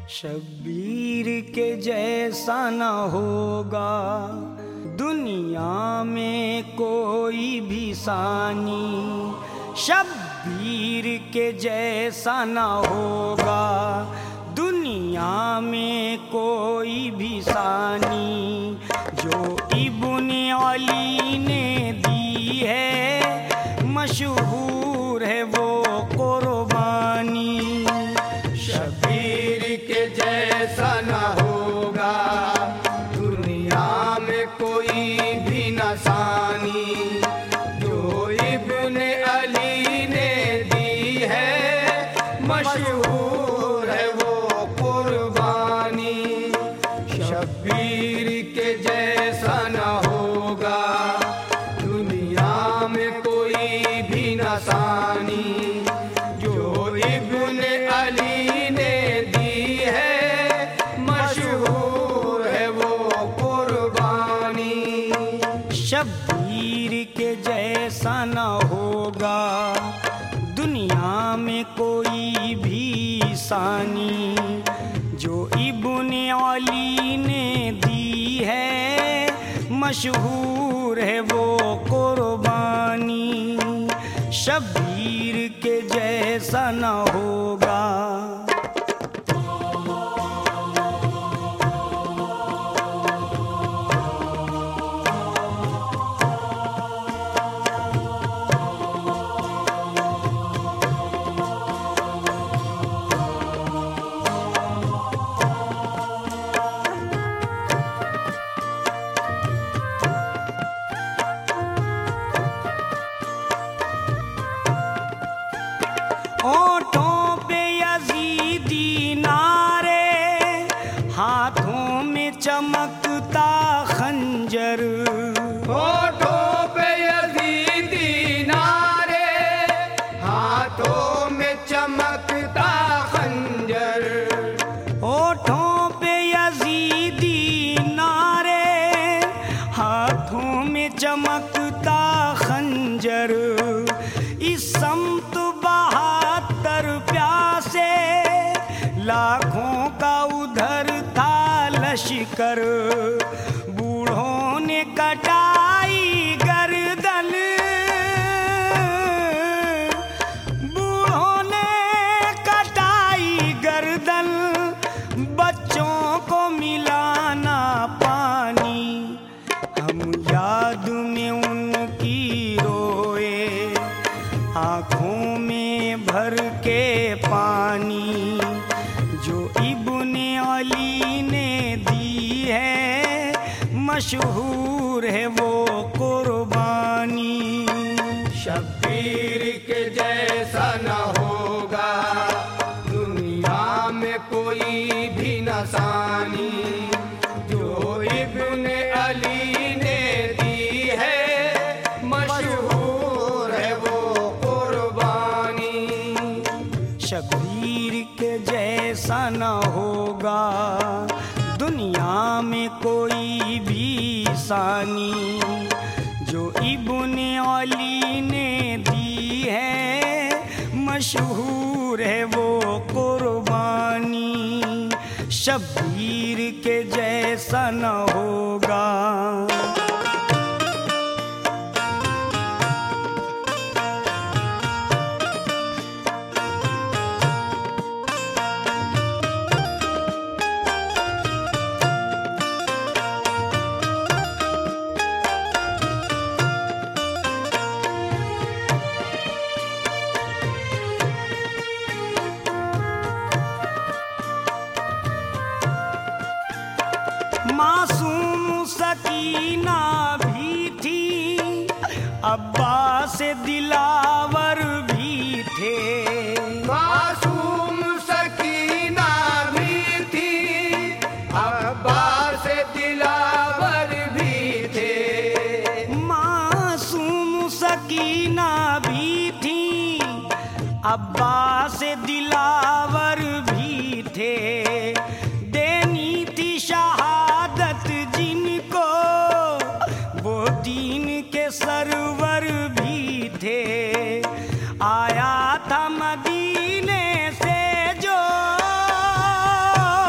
शब्बीर के जैसा न होगा दुनिया में कोई भी सानी। शब्बीर के जैसा न होगा दुनिया में कोई भी सानी। जो इब्ने अली ने दी है मशहूर है वो कुर्बानी। शब्बीर के जैसा न होगा दुनिया में कोई भी न सानी। जो इब्ने अली ने दी है मशहूर है वो कुर्बानी। शब्बीर के जैसा न होगा दुनिया में कोई भी न सानी। जो इब्ने अली ने दी है मशहूर है वो कुर्बानी। शब्बीर के जैसा न होगा दुनिया में कोई भी सानी। जो इब्ने अली ने दी है मशहूर है वो कुर्बानी। शब्बीर के जैसा न होगा। ओठों पे यजीदी नारे हाथों में चमकता खंजर। होठों पे यजीदी नारे हाथों में चमकता खंजर। ओठों पे यजीदी नारे हाथों में चमकता खंजर। इस समत बहात्तर प्यासे लाखों का उधर था लश्कर। बूढ़ों ने कटाई गर्दन, बूढ़ों ने कटाई गर्दन। बच्चों को मिलाना पानी। हम याद में उनकी रोए आँखों में भर के पानी। जो इब्ने अली ने दी है मशहूर है वो कुर्बानी। शब्बीर के जैसा न होगा दुनिया में कोई भी न सानी। जो इब्ने अली ने दी है मशहूर है वो कुर्बानी। शब्बीर के जैसा न होगा दुनिया में कोई भी सानी। जो इब्ने अली ने दी है मशहूर है वो कुर्बानी। शब्बीर के जैसा न होगा। मासूम सकीना भी थी अब्बास दिलावर भी थे। मासूम सकीना भी थी अब्बास दिलावर भी थे। मासूम सकीना भी थी अब्बास दिलावर भी थे। देनी थी शहादत जिनको वो दीन के सरवर भी थे। आया था मदीने से जो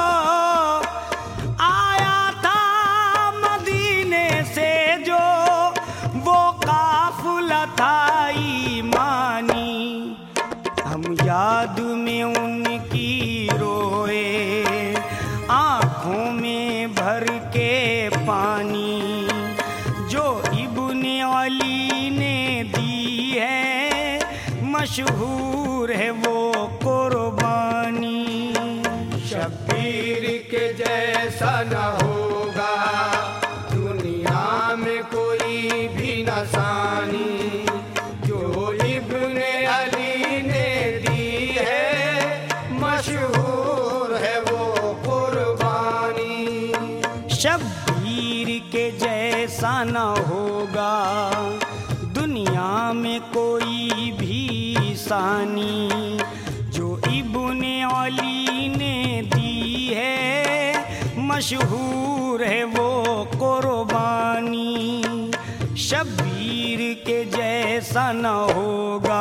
मशहूर है वो कुर्बानी। शब्बीर के जैसा न होगा दुनिया में कोई भी नसानी, जो इब्ने अली ने दी है मशहूर है वो कुर्बानी। शब्बीर के जैसा न होगा दुनिया में कोई भी सानी, जो इब्ने अली ने दी है मशहूर है वो कुर्बानी। शब्बीर के जैसा न होगा।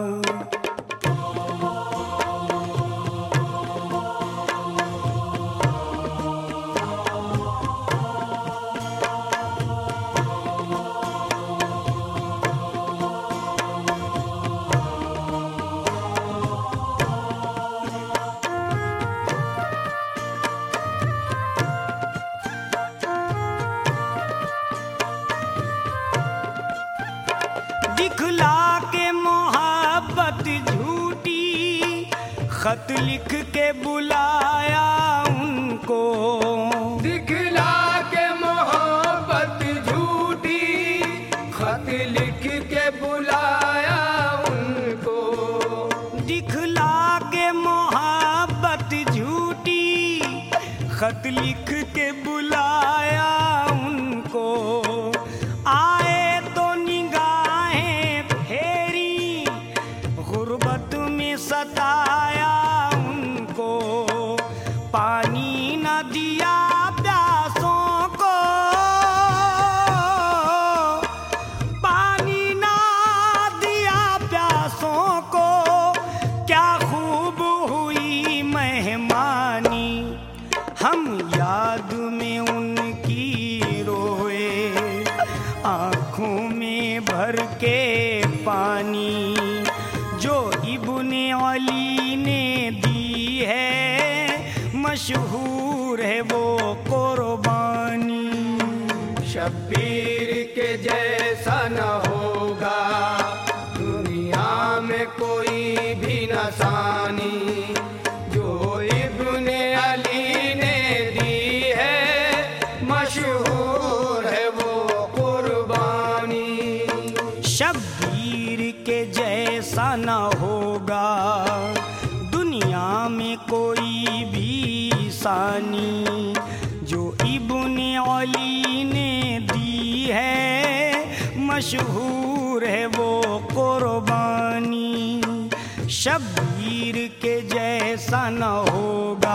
दिखला के मोहब्बत झूठी, खत लिख के बुलाया उनको। दिखला के मोहब्बत झूठी, खत लिख के बुलाया उनको। दिखला के मोहब्बत झूठी, खत लिख के बुलाया उनको। आए सताया उनको, पानी न दिया प्यासों को, पानी न दिया प्यासों को। क्या खूब हुई मेहमानी, हम याद में उनकी रोए, आँखों में भर के पानी। जो इब्ने अली ने दी है मशहूर है वो कुर्बानी। शब्बीर के जैसा न होगा दुनिया में कोई भी नसानी, जो इब्ने अली ने दी है मशहूर है वो कुर्बानी। शब्बीर के जैसा न होगा दुनिया में कोई भी सानी, जो इब्ने अली ने दी है मशहूर है वो कुर्बानी। शब्बीर के जैसा न होगा।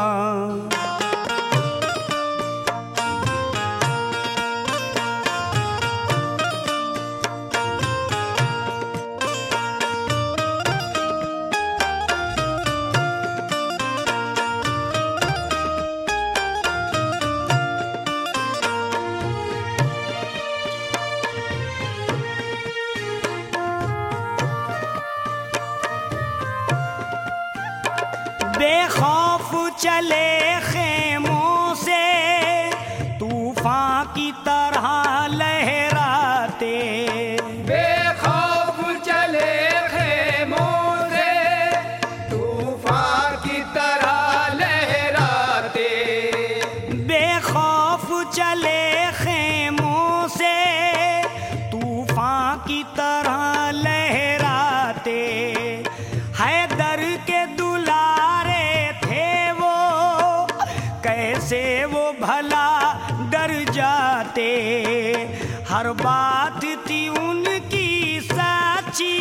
बेखौफ चले खेमों से तूफान की तरह लहराते। बेखौफ चले खेमों से तूफान की तरह लहराते। बेखौफ चले खेमों से तूफान की तरह लहराते। हैदर के दुलारे थे वो, कैसे वो भला डर जाते। हर बात थी उनकी सच्ची,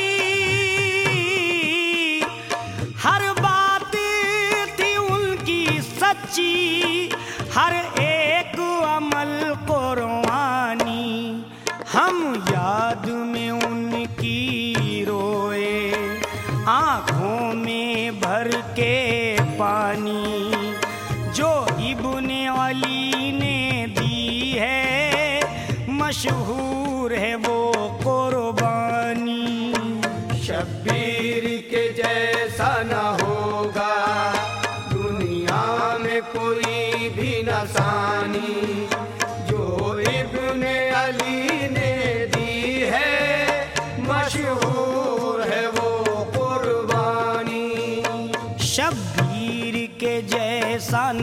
हर बात थी उनकी सच्ची। हर एक अमल कुर्बानी, हम याद में उनकी रोए, आँखों में भर के पानी। जो इब्ने अली ने दी है मशहूर है वो कुर्बानी। शब्बीर के जैसा न होगा दुनिया में कोई भी नसानी, जो इब्ने अली ने दी है मशहूर है वो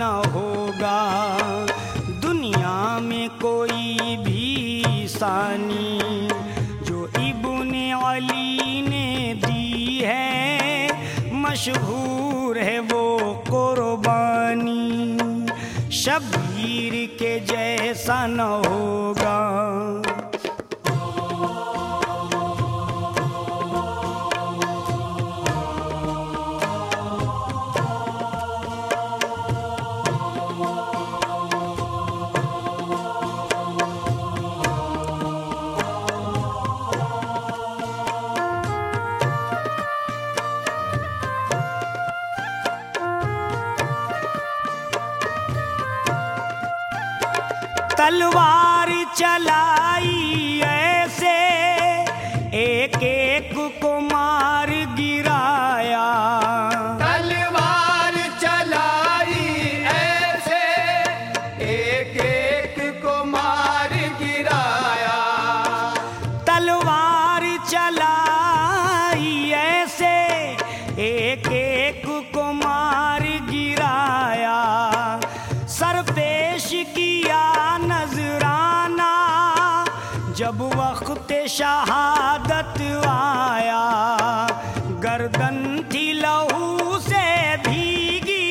न होगा दुनिया में कोई भी सानी जो इब्ने अली ने दी है। मशहूर है वो कुर्बानी, शब्बीर के जैसा न होगा। तलवार चलाई ऐसे एक एक को मार गिराया। तलवार चलाई ऐसे एक एक को मार गिराया। तलवार चलाई ऐसे एक एक को मार गिराया। सर पेश किया नजराना जब वक्त शहादत आया। गर्दन थी लहू से भीगी,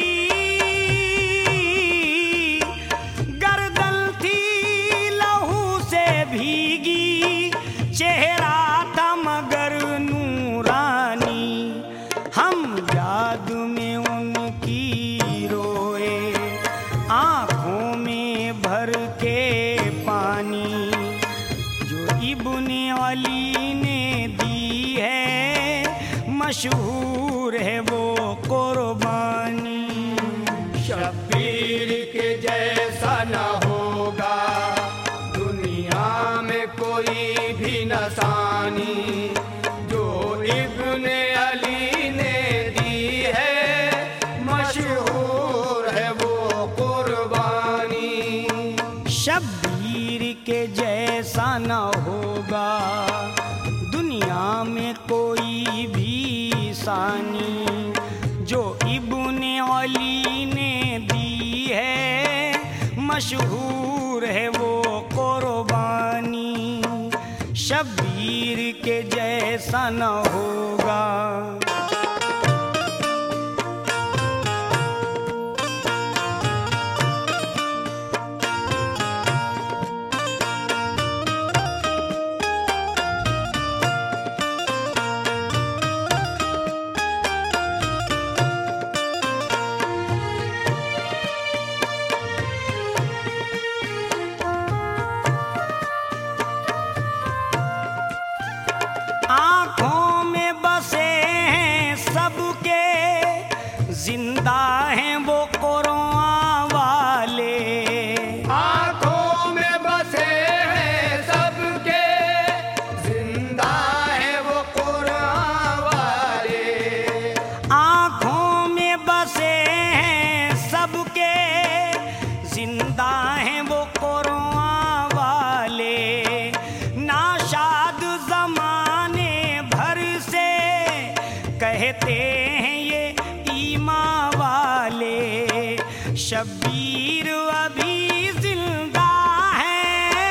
गर्दन थी लहू से भीगी। चेहरा था मगर नूरानी, हम याद में उनकी रोए आँखों में भर के पानी। जो इब्ने अली ने दी है मशहूर है वो कुर्बानी। शब्बीर के जैसा न होगा दुनिया में कोई भी नसानी जो इब्ने अली ने दी है। मशहूर है वो कुर्बानी। शब्बीर के जैसा न होगा दुनिया में कोई भी सानी जो इब्ने अली ने दी है। मशहूर है वो कुर्बानी, शब्बीर के जैसा न होगा। आँखों में बसे हैं सबके, जिंदा हैं वो कुरान वाले। आँखों में बसे हैं सबके, जिंदा है वो कुरान वाले। आँखों में बसे हैं सबके, जिंदा हैं वो कुरान वाले। नाशाद जमाने भर से कहते हैं ये ईमान वाले। शब्बीर अभी जिंदा है,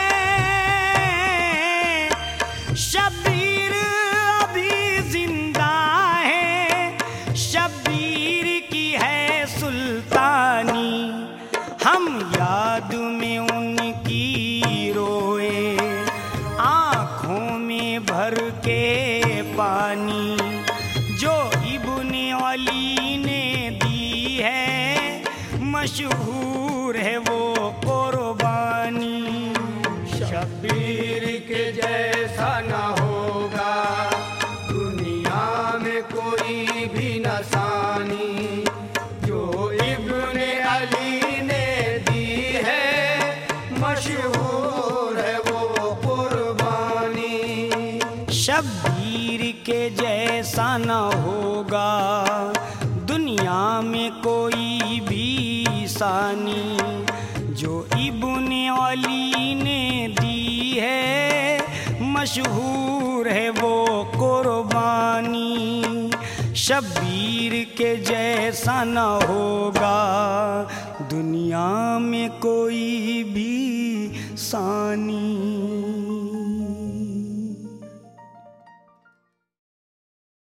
शब्बीर अभी जिंदा है। शब्बीर की है सुल्तानी, हम याद में उनकी रोए आँखों में भर के पानी। जो इब्ने अली ने दी है मशहूर है वो कुर्बानी। शब्बीर के जैसा न होगा दुनिया में कोई भी नसानी जो इब्ने अली ने दी है। मशहूर है वो कुर्बानी। शब्बीर के जैसा न होगा दुनिया में कोई भी सानी जो इब्ने अली ने दी है। मशहूर है वो कुर्बानी, शब्बीर के जैसा न होगा दुनिया में कोई भी सानी।